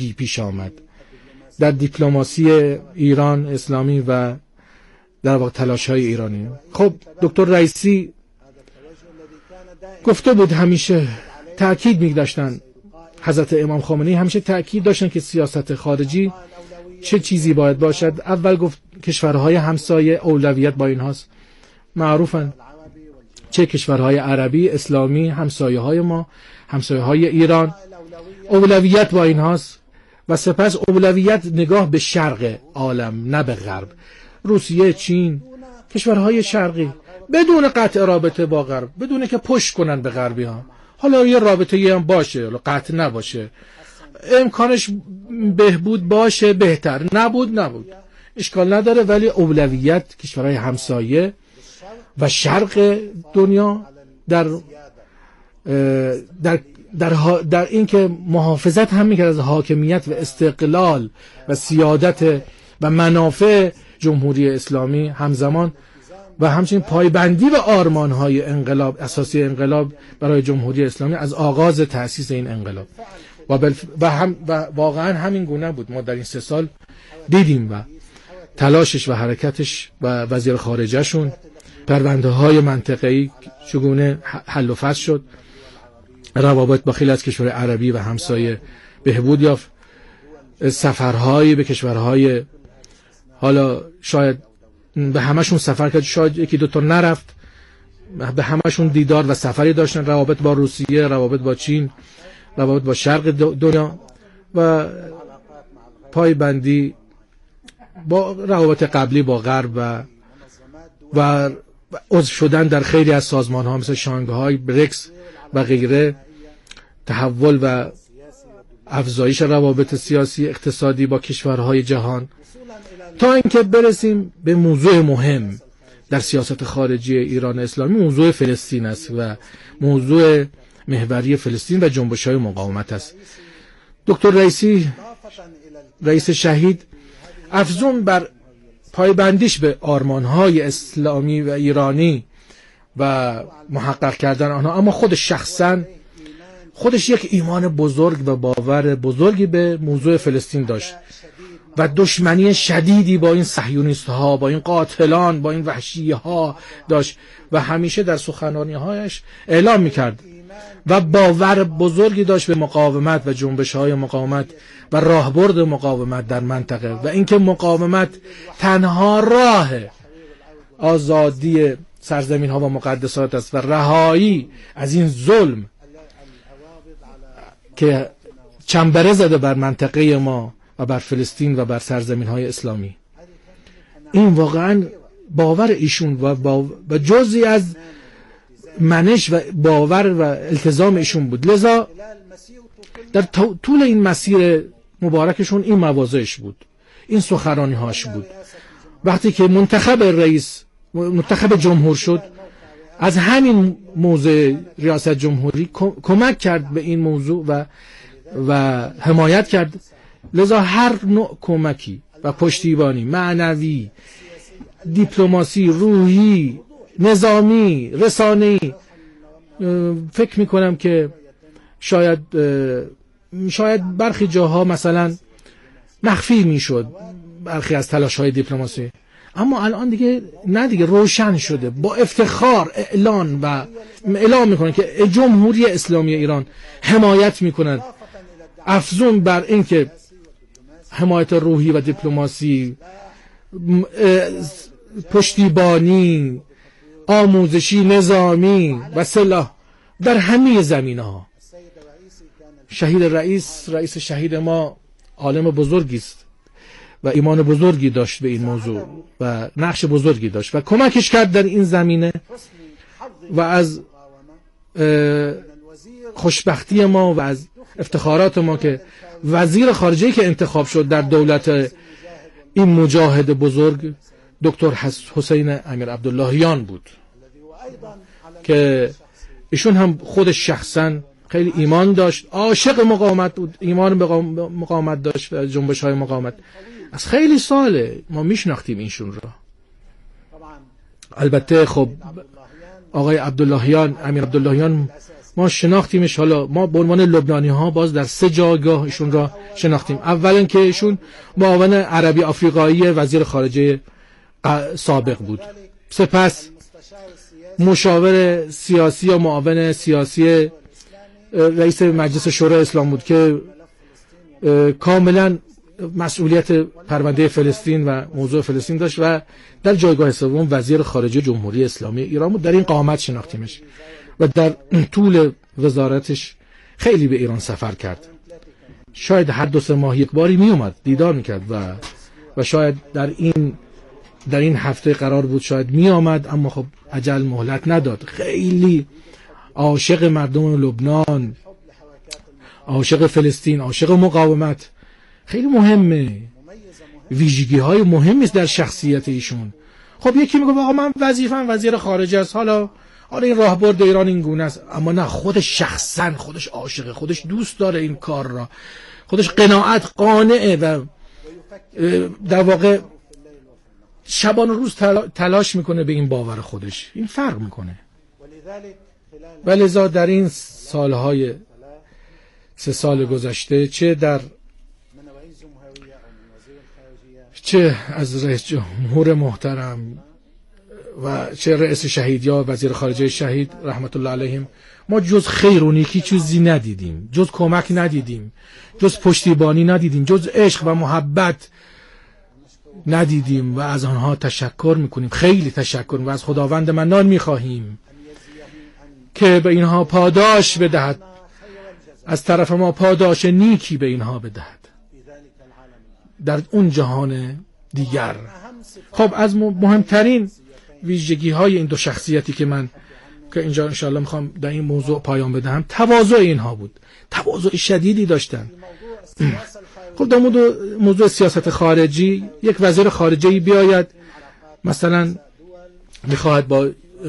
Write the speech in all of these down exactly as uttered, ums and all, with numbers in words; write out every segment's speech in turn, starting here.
پیش آمد در دیپلماسی ایران اسلامی و در واقع تلاش‌های ایرانی. خب دکتر رئیسی گفته بود، همیشه تأکید می‌داشتن، حضرت امام خامنه‌ای همیشه تأکید داشتن که سیاست خارجی چه چیزی باید باشد. اول گفت کشورهای همسایه اولویت با اینهاست، معروفن چه کشورهای عربی اسلامی همسایه های ما، همسایه های ایران، اولویت با اینهاست و سپس اولویت نگاه به شرق عالم نه به غرب. روسیه، چین، کشورهای شرقی بدون قطع رابطه با غرب، بدون که پشت کنن به غربی ها. حالا یه رابطه یه هم باشه، حالا قطع نباشه، امکانش بهبود باشه بهتر، نبود نبود اشکال نداره، ولی اولویت کشورهای همسایه و شرق دنیا در در در, در این که محافظت هم میکرد از حاکمیت و استقلال و سیادت و منافع جمهوری اسلامی همزمان، و همچنین پایبندی به آرمان‌های انقلاب، اساسی انقلاب برای جمهوری اسلامی از آغاز تأسیس این انقلاب. و, بلف... و, هم... و واقعا همین گونه بود. ما در این سه سال دیدیم و تلاشش و حرکتش و وزیر خارجهشون، پرونده های منطقه‌ای چگونه حل و فصل شد، روابط با خیلی از کشورهای عربی و همسایه بهبود یافت، سفرهایی به کشورهای، حالا شاید به همشون سفر کرد، شاید یکی دو تا نرفت، به همشون دیدار و سفری داشتن، روابط با روسیه، روابط با چین، روابط با شرق دنیا و پایبندی با روابط قبلی با غرب و و عضو شدن در خیلی از سازمان ها مثل شانگهای، بریکس و غیره، تحول و افزایش روابط سیاسی اقتصادی با کشورهای جهان، تا اینکه برسیم به موضوع مهم در سیاست خارجی ایران اسلامی، موضوع فلسطین است و موضوع محوری فلسطین و جنبش‌های مقاومت است. دکتر رئیسی، رئیس شهید، افزون بر پایبندیش به آرمان‌های اسلامی و ایرانی و محقق کردن آنها، اما خود شخصاً خودش یک ایمان بزرگ و باور بزرگی به موضوع فلسطین داشت و دشمنی شدیدی با این صهیونیست ها، با این قاتلان، با این وحشی ها داشت و همیشه در سخنرانی‌هایش اعلام می‌کرد و باور بزرگی داشت به مقاومت و جنبش‌های مقاومت و راهبرد مقاومت در منطقه و اینکه مقاومت تنها راه آزادی سرزمین‌ها و مقدسات است و رهایی از این ظلم که چنبره زده بر منطقه ما و بر فلسطین و بر سرزمین‌های اسلامی. این واقعاً باور ایشون و, باور و جزئی از منش و باور و التزام ایشون بود. لذا در طول این مسیر مبارکشون این مواضعش بود، این سخنرانی هاش بود. وقتی که منتخب رئیس منتخب جمهور شد، از همین موضع ریاست جمهوری کمک کرد به این موضوع و و حمایت کرد. لذا هر نوع کمکی و پشتیبانی معنوی، دیپلماسی، روحی، نظامی، رسانه‌ای، فکر میکنم که شاید شاید برخی جاها مثلا مخفی میشد برخی از تلاش‌های دیپلماسی، اما الان دیگه نه، دیگه روشن شده، با افتخار اعلان و اعلام میکنه که جمهوری اسلامی ایران حمایت میکند، افزون بر این که حمایت روحی و دیپلماسی، پشتیبانی، آموزشی، نظامی و سلاح در همه زمینه‌ها. شهید رئیس، رئیس شهید ما عالم بزرگی است و ایمان بزرگی داشت به این موضوع و نقش بزرگی داشت و کمکش کرد در این زمینه و از خوشبختی ما و از افتخارات ما که وزیر خارجه که انتخاب شد در دولت این مجاهد بزرگ دکتر حسین امیر عبداللهیان بود که ایشون هم خودش شخصا خیلی ایمان داشت، عاشق مقاومت بود، ایمان به مقاومت داشت و جنبش های مقاومت. از خیلی ساله ما میشناختیم ایشون را. البته خب آقای عبداللهیان، امیر عبداللهیان ما شناختیمش. حالا ما به عنوان لبنانی ها باز در سه جایگاه ایشون را شناختیم. اولا که ایشون معاون عربی آفریقایی وزیر خارجه سابق بود، سپس مشاور سیاسی یا معاون سیاسی رئیس مجلس شورای اسلام بود که کاملا مسئولیت پرونده فلسطین و موضوع فلسطین داشت و در جایگاه سوم وزیر خارجه جمهوری اسلامی ایران بود. در این قامت شناختیمش و در طول وزارتش خیلی به ایران سفر کرد. شاید هر دو سه ماه یک باری می اومد دیدار میکرد و و شاید در این در این هفته قرار بود شاید می آمد، اما خب عجل مهلت نداد. خیلی عاشق مردم لبنان، عاشق فلسطین، عاشق مقاومت. خیلی مهمه، ویژگی های مهمی است در شخصیت ایشون. خب یکی میگه آقا من وظیفه‌ام وزیر خارجه است، حالا حالا این راهبرد ایران این گونه است، اما نه، خودش شخصا خودش عاشقه، خودش دوست داره این کار را، خودش قناعت قانعه و در واقع شبان و روز تلاش میکنه به این باور خودش. این فرق میکنه. ولذا در این سالهای سه سال گذشته، چه در چه از رئیس جمهور محترم و چه رئیس شهید یا وزیر خارجه شهید رحمت الله علیهم، ما جز خیر و نیکی چیزی ندیدیم، جز کمک ندیدیم، جز پشتیبانی ندیدیم، جز عشق و محبت ندیدیم و از آنها تشکر میکنیم. خیلی تشکر و از خداوند منان میخواهیم که به اینها پاداش بدهد، از طرف ما پاداش نیکی به اینها بدهد در اون جهان دیگر. خب از مهمترین ویژگی های این دو شخصیتی که من که اینجا انشاءالله میخوام در این موضوع پایان بدهم، تواضع اینها بود. تواضع شدیدی داشتن. خب در موضوع سیاست خارجی، یک وزیر خارجه‌ای بیاید مثلا میخواهد با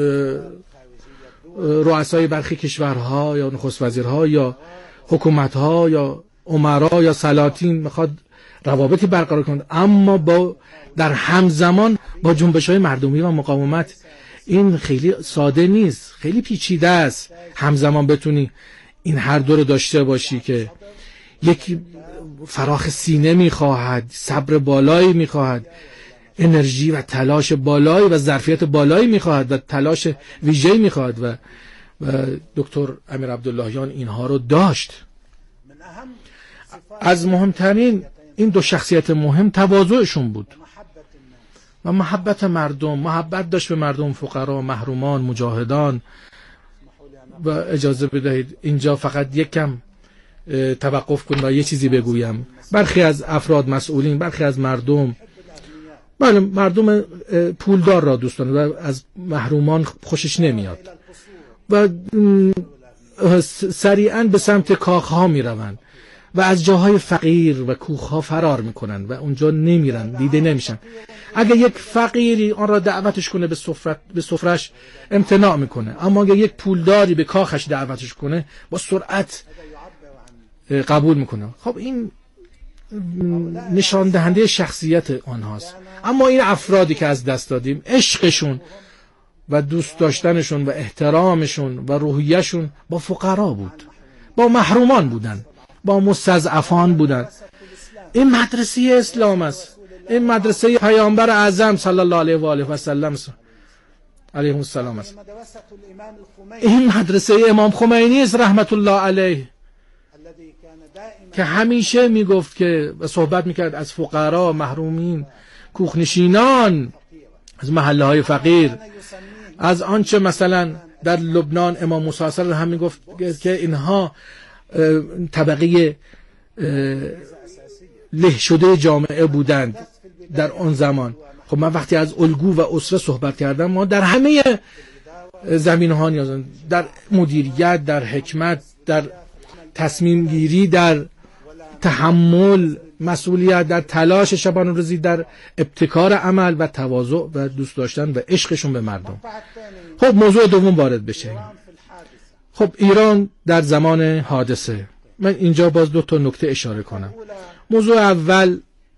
رؤسای برخی کشورها یا نخست وزیرها یا حکومتها یا امرا یا سلاطین میخواد روابطی برقرار کند، اما با در همزمان با جنبش‌های مردمی و مقاومت. این خیلی ساده نیست، خیلی پیچیده است همزمان بتونی این هر دو رو داشته باشی که یک فراخ سینه میخواهد، صبر بالایی میخواهد، انرژی و تلاش بالایی و ظرفیت بالایی میخواهد و تلاش ویژه‌ای میخواهد و و دکتر امیر عبداللهیان اینها رو داشت. از مهمترین این دو شخصیت مهم تواضعشون بود و محبت مردم. محبت داشت به مردم، فقرا، محرومان، مجاهدان. و اجازه بدهید اینجا فقط یک کم توقف کنم و یه چیزی بگویم. برخی از افراد مسئولین، برخی از مردم، بله مردم پولدار را دوست دارن و از محرومان خوشش نمیاد و سریعا به سمت کاخها میروند و از جاهای فقیر و کوخها فرار میکنن و اونجا نمیرن، دیده نمیشن. اگه یک فقیری آن را دعوتش کنه به سفرت به سفرش امتناع میکنه، اما اگه یک پولداری به کاخش دعوتش کنه با سرعت قبول میکنه. خب این نشان دهنده شخصیت آنهاست. اما این افرادی که از دست دادیم، عشقشون و دوست داشتنشون و احترامشون و روحیه‌شون با فقرا بود، با محرومان بودن، با مستضعفان بودن. این مدرسه اسلام است، این مدرسه پیامبر اعظم صلی الله علیه و آله و سلم علیه السلام است. این مدرسه امام خمینی است رحمت الله علیه که همیشه میگفت که و صحبت میکرد از فقرا، محرومین، کوخنشینان، از محله های فقیر، از آنچه مثلا در لبنان امام موسی صدر هم میگفت که اینها طبقه له شده جامعه بودند در آن زمان. خب من وقتی از الگو و اسره صحبت کردم، ما در همه زمینه‌ها نیازن، در مدیریت، در حکمت، در تصمیم گیری، در تحمل مسئولیت، در تلاش شبانه روزی، در ابتکار عمل و تواضع و دوست داشتن و عشقشون به مردم. خب موضوع دوم وارد بشه. خب ایران در زمان حادثه، من اینجا باز دو تا نکته اشاره کنم. موضوع اول،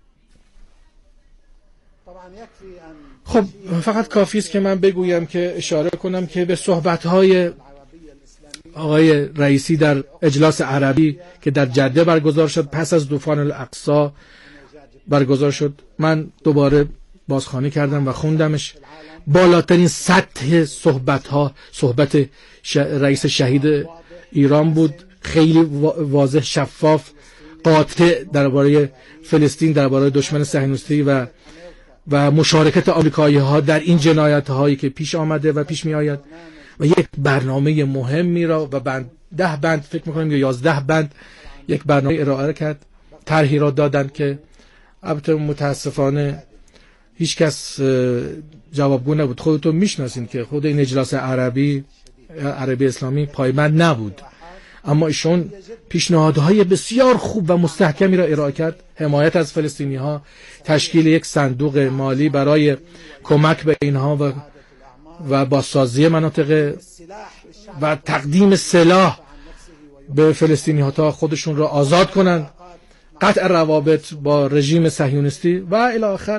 خب فقط کافی است که من بگویم که اشاره کنم که به صحبت‌های آقای رئیسی در اجلاس عربی که در جده برگزار شد پس از طوفان الاقصی برگزار شد، من دوباره بازخوانی کردم و خوندمش. بالاترین سطح صحبت ها صحبت ش... رئیس شهید ایران بود، خیلی واضح، شفاف، قاطع درباره فلسطین، درباره دشمن صهیونیستی و و مشارکت آمریکایی ها در این جنایت هایی که پیش آمده و پیش می آید و یک برنامه مهمی را و بند ده بند فکر میکنم یا یازده بند یک برنامه ارائه کرد، طرحی را دادن که البته متاسفانه هیچ کس جوابگو نبود. خودتون میشناسین که خود این اجلاس عربی عربی اسلامی پایبند نبود، اما ایشون پیشنهادهای بسیار خوب و مستحکمی را ارائه کرد. حمایت از فلسطینی ها، تشکیل یک صندوق مالی برای کمک به اینها و و بازسازی مناطق و تقدیم سلاح به فلسطینی ها تا خودشون را آزاد کنند، قطع روابط با رژیم صهیونیستی و الی آخر.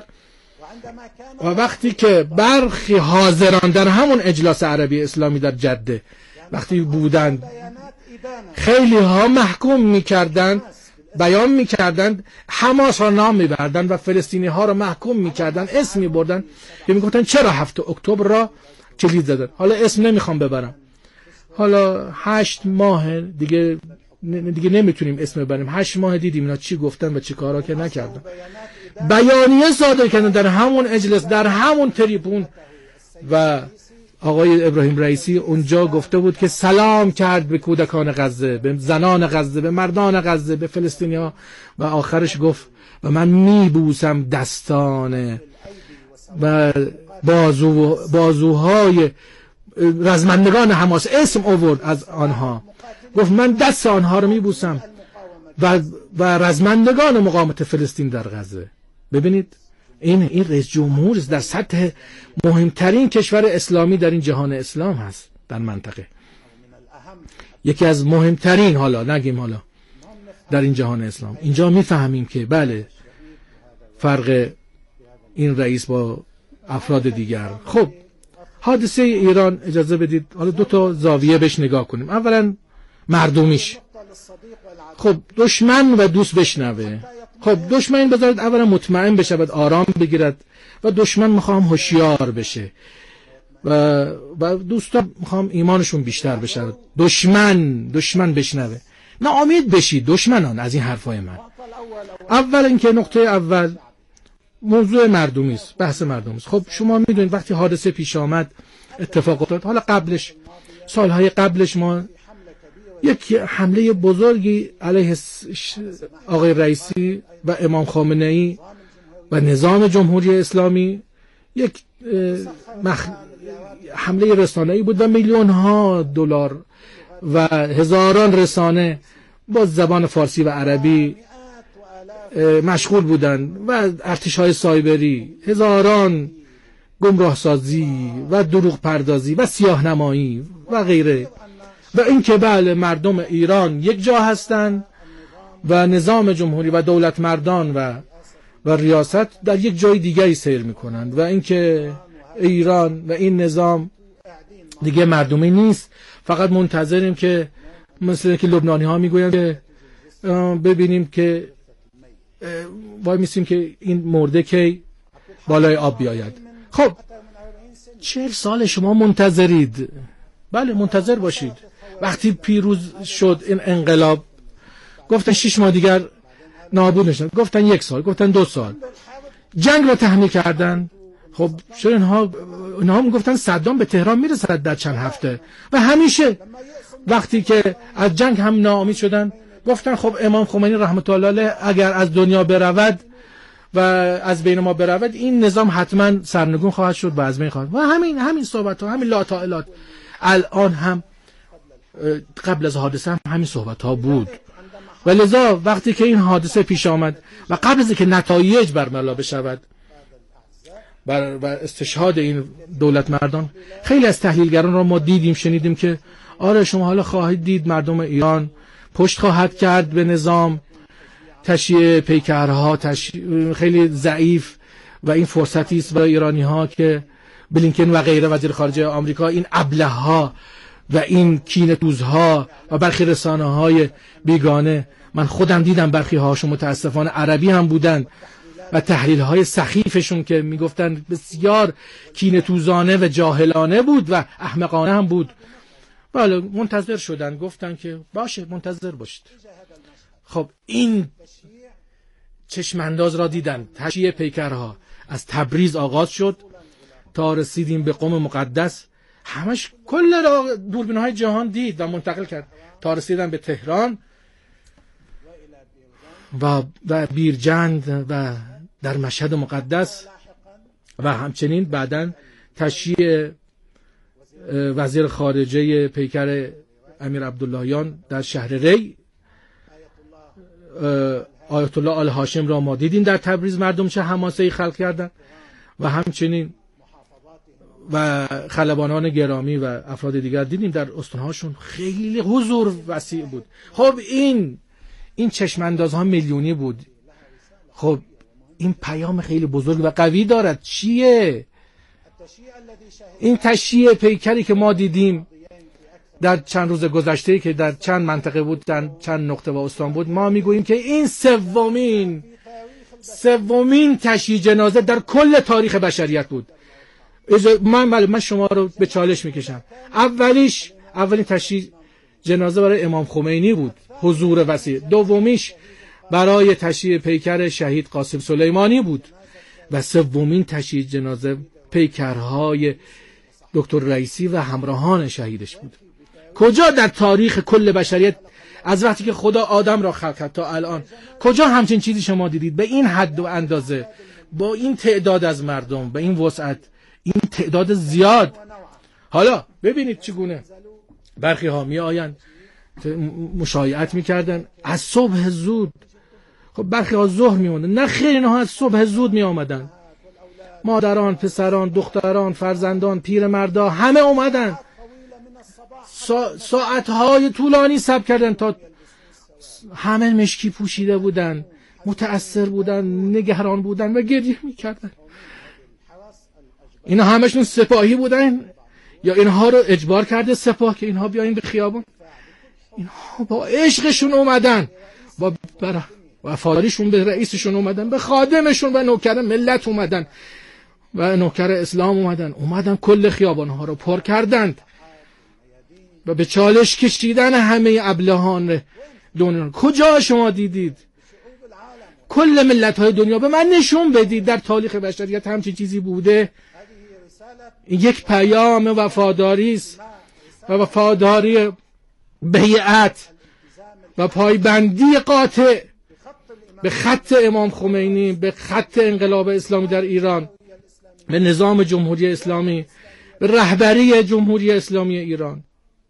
و وقتی که برخی حاضران در همون اجلاس عربی اسلامی در جده وقتی بودند، خیلی ها محکوم میکردند، بیان میکردند، حماس را نام میبردند و فلسطینی ها را محکوم میکردند، اسم میبردند که میگفتن چرا هفت اکتبر را کلید زدن. حالا اسم نمیخوام ببرم، حالا هشت ماه دیگه دیگه نمیتونیم اسم ببریم، هشت ماه دیدیم اینا چی گفتن و چی کارا که نکردن. بیانیه صادر کردن در همون اجلاس، در همون تریبون، و آقای ابراهیم رئیسی اونجا گفته بود که سلام کرد به کودکان غزه، به زنان غزه، به مردان غزه، به فلسطینی‌ها و آخرش گفت و من میبوسم دستان و بازو بازوهای رزمندگان حماس، اسم آورد از آنها، گفت من دست آنها رو میبوسم و و رزمندگان مقاومت فلسطین در غزه. ببینید این این رئیس جمهور در سطح مهمترین کشور اسلامی در این جهان اسلام هست، در منطقه یکی از مهمترین، حالا نگیم حالا در این جهان اسلام. اینجا میفهمیم که بله فرق این رئیس با افراد دیگر. خب حادثه ایران اجازه بدید حالا دو تا زاویه بهش نگاه کنیم. اولا مردمیش، خب دشمن و دوست بشنوه. خب دشمن بذارید اولا مطمئن بشه، بعد آرام بگیرد، و دشمن میخوام هوشیار بشه و و دوستا میخوام ایمانشون بیشتر بشه. دشمن دشمن بشنوه، ناامید بشید دشمنان از این حرفای من. اول اینکه نقطه اول موضوع مردمی است، بحث مردمی است. خب شما میدونید وقتی حادثه پیش آمد، اتفاق افتاد، حالا قبلش سالهای قبلش ما یک حمله بزرگی علیه آقای رئیسی و امام خامنه‌ای و نظام جمهوری اسلامی، یک مخ... حمله رسانه‌ای بود و میلیون ها دلار و هزاران رسانه با زبان فارسی و عربی مشغول بودند و ارتش‌های سایبری، هزاران گمراه سازی و دروغ پردازی و سیاه‌نمایی و غیره، و اینکه بله مردم ایران یک جا هستند و نظام جمهوری و دولت مردان و و ریاست در یک جای دیگری سیر میکنند، و اینکه ایران و این نظام دیگه مردمی نیست، فقط منتظریم که مثل که لبنانی ها میگویند که ببینیم که وای میسیم که این مرده که بالای آب بیاید. خب چهل سال شما منتظرید، بله منتظر باشید. وقتی پیروز شد این انقلاب گفتن شش ماه دیگر نابود میشن، گفتن یک سال، گفتن دو سال، جنگ رو تحمیل کردن. خب چرا اینها اینها میگفتن صدام به تهران میرسد در چند هفته، و همیشه وقتی که از جنگ هم ناامید شدن گفتن خب امام خمینی رحمت الله علیه اگر از دنیا برود و از بین ما برود این نظام حتما سرنگون خواهد شد و از بین خواهد. و همین همین صحبت ها، همین لاطائلات الان هم قبل از حادثه هم همین صحبت ها بود. و لذا وقتی که این حادثه پیش آمد و قبل از اینکه نتایج برملا بشود بر, بر استشهاد این دولت مردان، خیلی از تحلیلگران را ما دیدیم شنیدیم که آره شما حالا خواهید دید مردم ایران پشت خواهد کرد به نظام، تشییع پیکرها تشییع خیلی ضعیف، و این فرصتی است برای ایرانی ها که بلینکن و غیره وزیر خارجه آمریکا این ابله ها و این کینه‌توزها و برخی رسانه‌های بیگانه، من خودم دیدم برخی هاشون متاسفانه عربی هم بودن و تحلیل‌های سخیفشون که میگفتن بسیار کینه‌توزانه و جاهلانه بود و احمقانه هم بود. بله منتظر شدن، گفتن که باشه منتظر باشید. خب این چشم انداز را دیدن. تشییع پیکرها از تبریز آغاز شد تا رسیدیم به قم مقدس، همش کل را دوربین‌های جهان دید و منتقل کرد تا رسیدن به تهران و و بیرجند و در مشهد مقدس و همچنین بعداً تشییع وزیر خارجه پیکر امیر عبداللهیان در شهر ری، آیت الله آل هاشم را ما دیدیم در تبریز مردم چه حماسه‌ای خلق کردند و همچنین و خلبانان گرامی و افراد دیگر دیدیم در استانهاشون خیلی حضور وسیع بود. خب این این چشم اندازها میلیونی بود. خب این پیام خیلی بزرگ و قوی دارد. چیه این تشییع پیکری که ما دیدیم در چند روز گذشته که در چند منطقه بود، در چند نقطه و استان بود؟ ما میگوییم که این سومین سومین تشییع جنازه در کل تاریخ بشریت بود. من من شما رو به چالش میکشم. اولیش اولین تشییع جنازه برای امام خمینی بود، حضور وسیع. دومیش برای تشییع پیکر شهید قاسم سلیمانی بود و سومین تشییع جنازه پیکرهای دکتر رئیسی و همراهان شهیدش بود. کجا در تاریخ کل بشریت از وقتی که خدا آدم را خلق کرد تا الان کجا همچین چیزی شما دیدید به این حد و اندازه، با این تعداد از مردم، به این وسعت، این تعداد زیاد؟ حالا ببینید چگونه برخی ها می آیند مشایعت میکردن از صبح زود. خب برخی ها ظهر میموندن، نه خیر، اینها از صبح زود می آمدن. مادران، پسران، دختران، فرزندان، پیرمردا همه اومدن. سا... ساعتهای طولانی صبر کردن تا همه مشکی پوشیده بودن، متأثر بودن، نگران بودن و گریه میکردن. اینا همشون سپاهی بودن یا اینها رو اجبار کرده سپاه که اینها بیاین به خیابون؟ اینها با عشقشون اومدن، با برا وفاداریشون به رئیسشون اومدن، به خادمشون و نوکر ملت اومدن و نوکر اسلام اومدن اومدن کل خیابانها رو پر کردند و به چالش کشیدن همه ابلهان دنیا. کجا شما دیدید؟ کل ملت های دنیا به من نشون بدید در تاریخ بشریت همچین چیزی بوده؟ این یک پیام وفاداری است و وفاداری، بیعت و پایبندی قاطع به خط امام خمینی، به خط انقلاب اسلامی در ایران، به نظام جمهوری اسلامی، به رهبری جمهوری اسلامی ایران.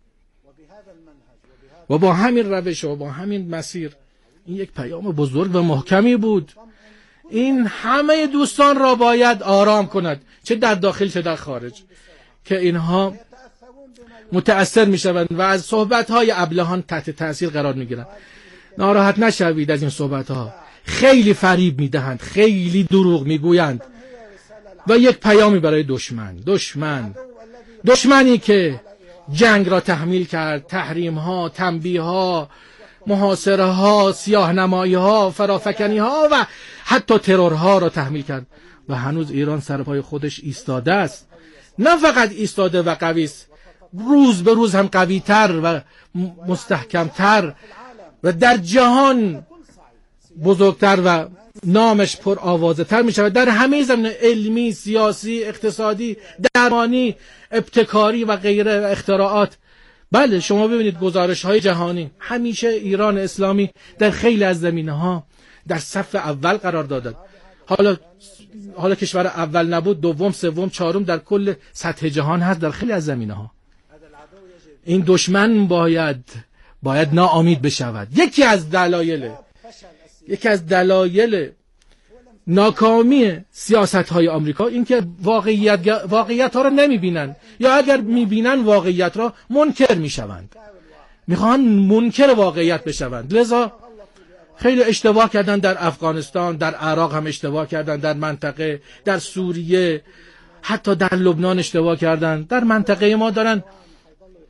و با همین روش و با همین مسیر این یک پیام بزرگ و محکمی بود. این همه دوستان را باید آرام کند، چه در داخل چه در خارج، که اینها متأثر می شوند و از صحبت‌های ابلهان تحت تأثیر قرار می گیرند. ناراحت نشوید از این صحبت‌ها، خیلی فریب می دهند، خیلی دروغ می گویند و یک پیامی برای دشمن دشمن دشمنی که جنگ را تحمیل کرد، تحریم ها، تنبیه ها، محاصره ها، سیاه نمایی ها، فرافکنی ها و حتی ترور ها را تحمیل کرد و هنوز ایران سر پای خودش ایستاده است. نه فقط ایستاده و قوی است، روز به روز هم قوی تر و مستحکم تر و در جهان بزرگتر و نامش پر آوازه تر می شود در همه زمینه، علمی، سیاسی، اقتصادی، درمانی، ابتکاری و غیره و اختراعات. بله شما ببینید گزارش های جهانی همیشه ایران اسلامی در خیلی از زمینه ها در صف اول قرار دادند. حالا حالا کشور اول نبود، دوم، سوم، چهارم در کل سطح جهان هست در خیلی از زمینه ها. این دشمن باید باید ناامید بشود. یکی از دلایل یکی از دلایل ناکامی سیاست‌های آمریکا این که واقعیت واقعیت ها را نمی‌بینند، یا اگر می‌بینند واقعیت را منکر می‌شوند، می‌خواهند منکر واقعیت بشوند. لذا خیلی اشتباه کردن در افغانستان، در عراق هم اشتباه کردن، در منطقه، در سوریه، حتی در لبنان اشتباه کردن. در منطقه ما دارن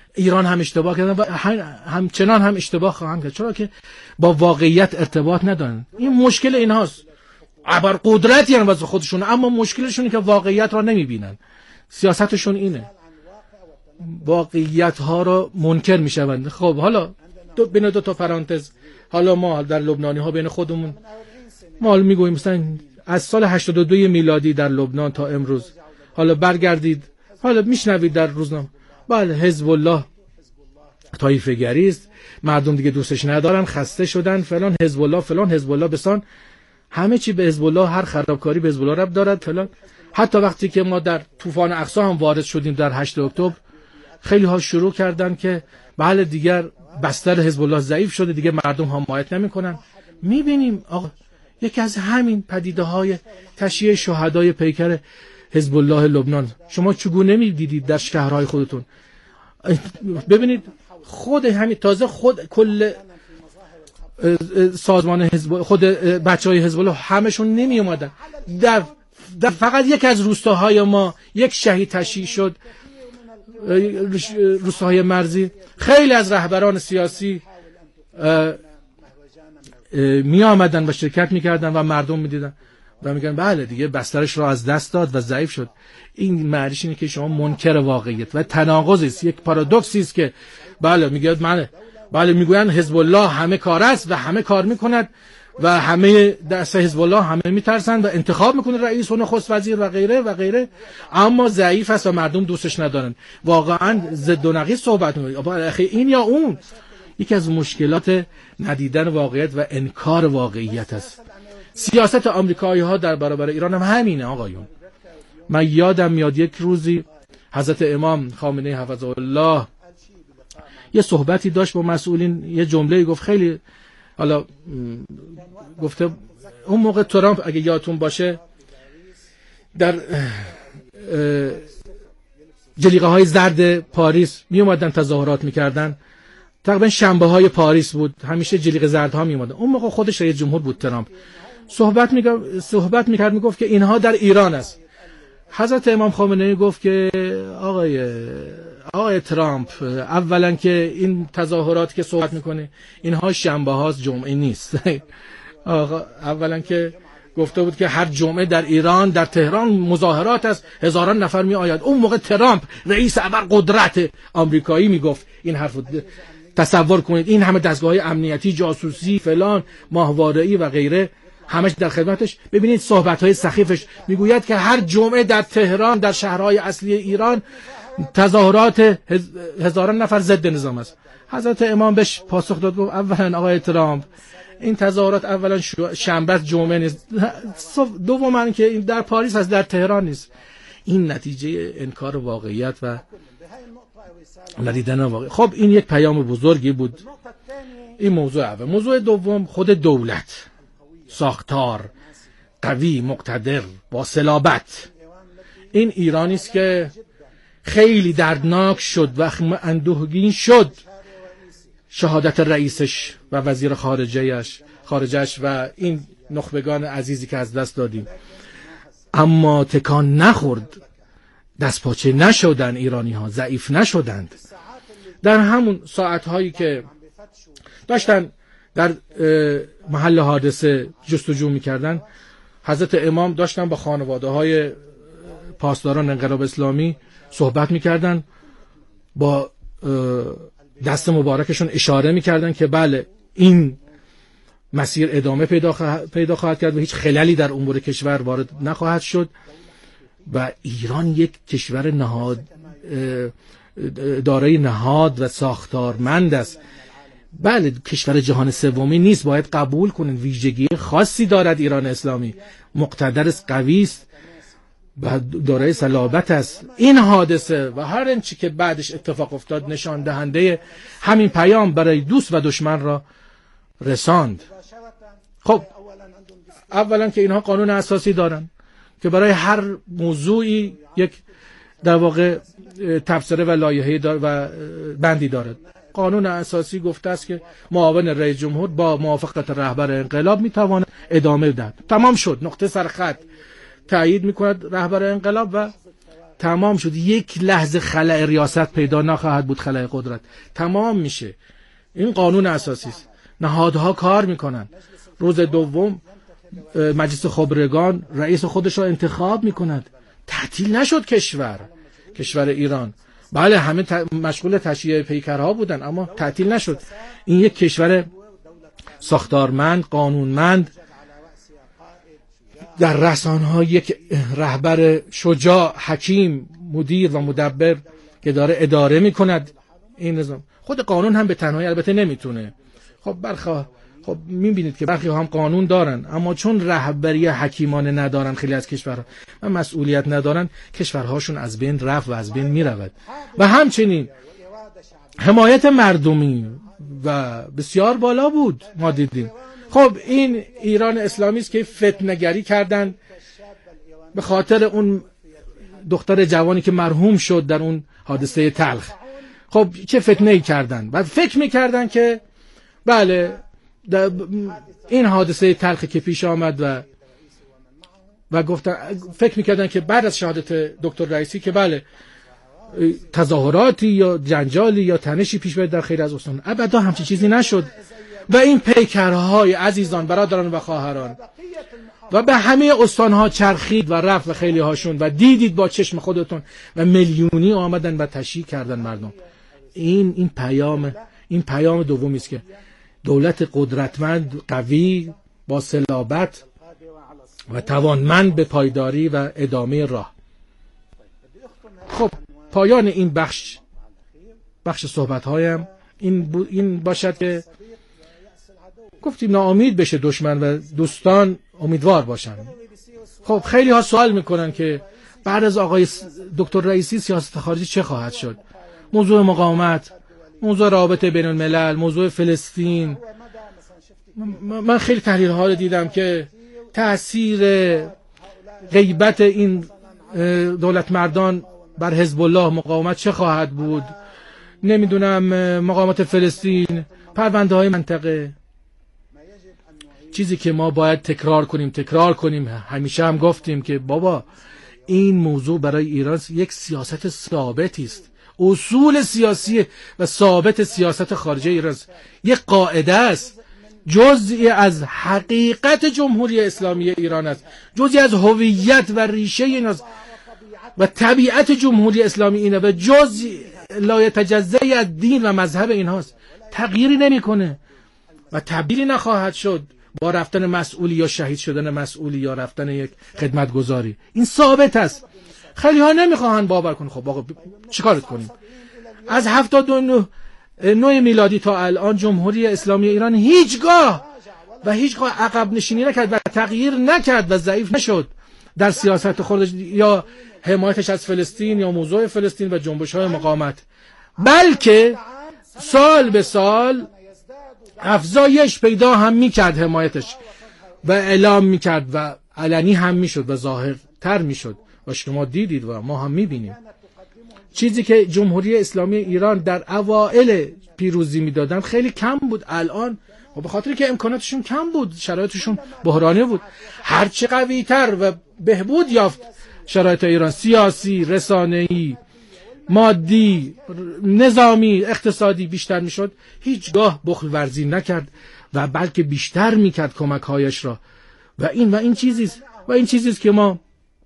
ایران هم اشتباه کردن و همچنان هم اشتباه خواهند کرد، چرا که با واقعیت ارتباط ندارن. این مشکل اینهاست. ابر قدرتی ان واسه خودشون، اما مشکلشون اینه که واقعیت را نمیبینن. سیاستشون اینه، واقعیت ها رو منکر میشوند. خب حالا دو بین دو تا پرانتز، حالا ما در لبنانی ها بین خودمون ما میگوییم مثلا از سال هشتاد و دو میلادی در لبنان تا امروز، حالا برگردید حالا میشنوید در روزنامه بله حزب الله طایفه گری است، مردم دیگه دوستش ندارن، خسته شدن، فلان حزب الله فلان حزب الله بسان، همه چی به حزب الله، هر خرابکاری به حزب الله ربط دارد فلان. حتی وقتی که ما در طوفان اقصی هم وارد شدیم در هشتم اکتبر، خیلی ها شروع کردن که بله دیگر بستر حزب الله ضعیف شده، دیگه مردم حمایت نمیکنن. میبینیم آقا یکی از همین پدیده های تشییع شهدای پیکر حزب الله لبنان شما چگونه میدیدید در شهرهای خودتون؟ ببینید خود همین تازه خود کل سازمان حزب، خود بچهای حزب الله همشون نمی اومدن. در, در فقط یک از روستاهای ما یک شهید تشییع شد، روستاهای مرزی. خیلی از رهبران سیاسی می آمدن و شرکت میکردن و مردم میدیدن و میگن بله دیگه بسترش را از دست داد و ضعیف شد. این معنیش اینه که شما منکر واقعیت و تناقض است، یک پارادوکسی است که بله میگه بله بله میگویند حزب الله همه کار است و همه کار میکند و همه دست حزب الله همه میترسند و انتخاب میکنه رئیس و نخست وزیر و غیره و غیره، اما ضعیف است و مردم دوستش ندارن. واقعا ضد و نقیض صحبت میکنه، این یا اون. یکی از مشکلات ندیدن واقعیت و انکار واقعیت است. سیاست آمریکایی ها در برابر ایران هم همینه آقایون. من یادم میاد یک روزی حضرت امام خامنه‌ای حفظه الله یه صحبتی داشت با مسئولین، یه جمله گفت خیلی، حالا گفته اون موقع ترامپ اگه یادتون باشه در جلیقه های زرد پاریس می اومدن تظاهرات میکردن، تقریبا شنبه های پاریس بود، همیشه جلیقه زرد ها می اومدن. اون موقع خودش رئیس جمهور بود ترامپ، صحبت میکرد صحبت میکرد میگفت که اینها در ایران است. حضرت امام خامنه‌ای گفت که آقای آقای ترامپ، اولا که این تظاهرات که صحبت میکنه اینها شنبه هاست، جمعه نیست. آقا اولا که گفته بود که هر جمعه در ایران در تهران مظاهرات است، هزاران نفر می آید. اون موقع ترامپ رئیس ابر قدرت آمریکایی میگفت این حرف. تصور کنید این همه دستگاه‌های امنیتی، جاسوسی، فلان، ماهواره‌ای و غیره همش در خدمتش. ببینید صحبت‌های سخیفش، میگوید که هر جمعه در تهران در شهرهای اصلی ایران تظاهرات هزاران نفر ضد نظام است. حضرت امام بهش پاسخ داد گفت اولا آقای ترامپ این تظاهرات اولا شنبه جمعه نیست، دوما که این در پاریس است در تهران نیست. این نتیجه انکار واقعیت و ندیدن واقعیت. خب این یک پیام بزرگی بود. این موضوع اول. موضوع دوم خود دولت، ساختار قوی، مقتدر، با صلابت. این ایرانی است که خیلی دردناک شد و اندوهگین شد شهادت رئیسش و وزیر خارجهش خارجش و این نخبگان عزیزی که از دست دادیم، اما تکان نخورد، دست پاچه نشدن، ایرانی ها ضعیف نشدند. در همون ساعت هایی که داشتن در محل حادثه جستجو میکردن، حضرت امام داشتن با خانواده های پاسداران انقلاب اسلامی صحبت میکردن، با دست مبارکشون اشاره میکردن که بله این مسیر ادامه پیدا خواهد, پیدا خواهد کرد و هیچ خللی در امور کشور وارد نخواهد شد و ایران یک کشور نهاد دارای نهاد و ساختارمند است. بله کشور جهان سومی نیست، باید قبول کنن ویژگی خاصی دارد ایران اسلامی، مقتدر است، قوی است و دارای صلابت است. این حادثه و هر آنچه که بعدش اتفاق افتاد نشان دهنده همین پیام برای دوست و دشمن را رساند. خب اولا که اینها قانون اساسی دارن که برای هر موضوعی یک در واقع تفسیر و لایحه‌ای و بندی دارد. قانون اساسی گفته است که معاون رئیس جمهور با موافقت رهبر انقلاب میتواند ادامه دهد. تمام شد، نقطه سر خط. تایید میکند رهبر انقلاب و تمام شد. یک لحظه خلأ ریاست پیدا نخواهد بود، خلأ قدرت تمام میشه. این قانون اساسی است. نهادها کار میکنن. روز دوم مجلس خبرگان رئیس خودش رو انتخاب میکند. تعطیل نشد کشور کشور ایران. بله همه ت... مشغول تشییع پیکرها بودن اما تعطیل نشد. این یک کشور ساختارمند، قانونمند، در رسانه‌ها یک رهبر شجاع، حکیم، مدیر و مدبر که داره اداره میکند این نظام. خود قانون هم به تنهایی البته نمیتونه. خب برخواه خب میبینید که برخی هم قانون دارن اما چون رهبری حکیمانه ندارن خیلی از کشورها و مسئولیت ندارن، کشورهاشون از بین رفت و از بین میرود. و همچنین حمایت مردمی و بسیار بالا بود ما دیدیم. خب این ایران اسلامی است که فتنه‌گری کردن به خاطر اون دختر جوانی که مرحوم شد در اون حادثه تلخ. خب چه فتنه‌ای کردن و فکر می‌کردن که بله این حادثه تلخی که پیش آمد و و گفتن فکر می‌کردن که بعد از شهادت دکتر رئیسی که بله تظاهراتی یا جنجالی یا تنشی پیش بیاد در خیر از استان. ابدا همچین چیزی نشد. و این پیکرهای عزیزان، برادران و خواهران و به همه استانها چرخید و رفت و خیلی هاشون و دیدید با چشم خودتون و میلیونی آمدن و تشییع کردن مردم. این این پیام این پیام دومی است که دولت قدرتمند، قوی، با صلابت و توانمند به پایداری و ادامه راه. خب پایان این بخش بخش صحبت‌هایم این این باشد که گفتیم ناامید بشه دشمن و دوستان امیدوار باشن. خب خیلی ها سوال میکنن که بعد از آقای دکتر رئیسی سیاست خارجی چه خواهد شد؟ موضوع مقاومت، موضوع رابط بین الملل، موضوع فلسطین. من خیلی تحلیل ها دیدم که تأثیر غیبت این دولت مردان بر حزب الله مقاومت چه خواهد بود، نمیدونم مقاومت فلسطین، پرونده های منطقه. چیزی که ما باید تکرار کنیم تکرار کنیم همیشه هم گفتیم که بابا این موضوع برای ایران یک سیاست ثابتی است، اصول سیاسی و ثابت سیاست خارجه ایران یک قاعده است، جزئی از حقیقت جمهوری اسلامی ایران است، جزئی از هویت و ریشه این است و طبیعت جمهوری اسلامی اینه و جزئی لا یتجزأ از دین و مذهب اینهاست. تغییری نمیکنه و تبدیلی نخواهد شد با رفتن مسئولی یا شهید شدن مسئولی یا رفتن یک خدمتگزاری. این ثابت است. خیلی ها نمیخواهند باور کنن. خب آقا چیکارت کنیم؟ از هفتاد و نه میلادی تا الان جمهوری اسلامی ایران هیچگاه و هیچگاه عقب نشینی نکرد و تغییر نکرد و ضعیف نشد در سیاست خودش یا حمایتش از فلسطین یا موضوع فلسطین و جنبش‌های مقاومت، بلکه سال به سال افزایش پیدا هم میکرد حمایتش و اعلام میکرد و علنی هم میشد و ظاهرتر میشد و شما دیدید و ما هم میبینیم. چیزی که جمهوری اسلامی ایران در اوائل پیروزی میدادن خیلی کم بود. الان و به خاطر که امکاناتشون کم بود، شرایطشون بحرانی بود، هرچه قوی تر و بهبود یافت شرایط ایران، سیاسی، رسانه‌ای، مادی، نظامی، اقتصادی بیشتر میشد، هیچگاه بخل ورزی نکرد و بلکه بیشتر میکرد کمک‌هایش را و این و این چیزیست و این چیزیست که ما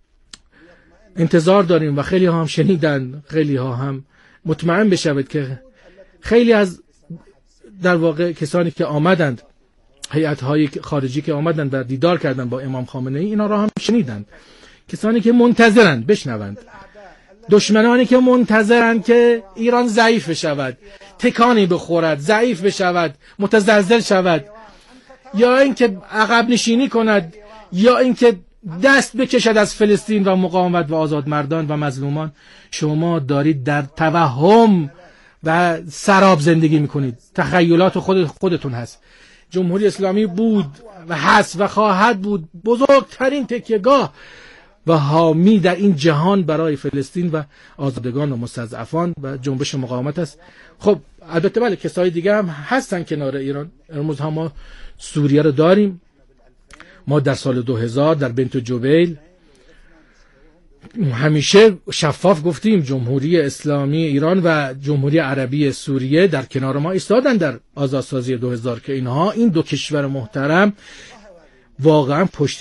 انتظار داریم و خیلی ها هم شنیدن، خیلی ها هم مطمئن بشود که خیلی از در واقع کسانی که آمدند، هیئت‌های خارجی که آمدند و دیدار کردند با امام خامنه‌ای، اینا را هم شنیدند. کسانی که منتظرند بشنوند، دشمنانی که منتظرند که ایران ضعیف بشود، تکانی بخورد، ضعیف بشود، متزلزل شود، یا اینکه عقب نشینی کند، یا اینکه دست بکشد از فلسطین و مقاومت و آزادمردان و مظلومان. شما دارید در توهم و سراب زندگی میکنید. تخیلات خود خودتون هست. جمهوری اسلامی بود و هست و خواهد بود بزرگترین تکیه‌گاه و حامی در این جهان برای فلسطین و آزادگان و مستضعفان و جنبش مقاومت است. خب البته بله کسای دیگه هم هستن کنار ایران. امروز هم ما سوریه رو داریم. ما در سال دو هزار در بنت جبیل همیشه شفاف گفتیم جمهوری اسلامی ایران و جمهوری عربی سوریه در کنار ما ایستادن در آزادسازی دو هزار که اینها این دو کشور محترم واقعا پشت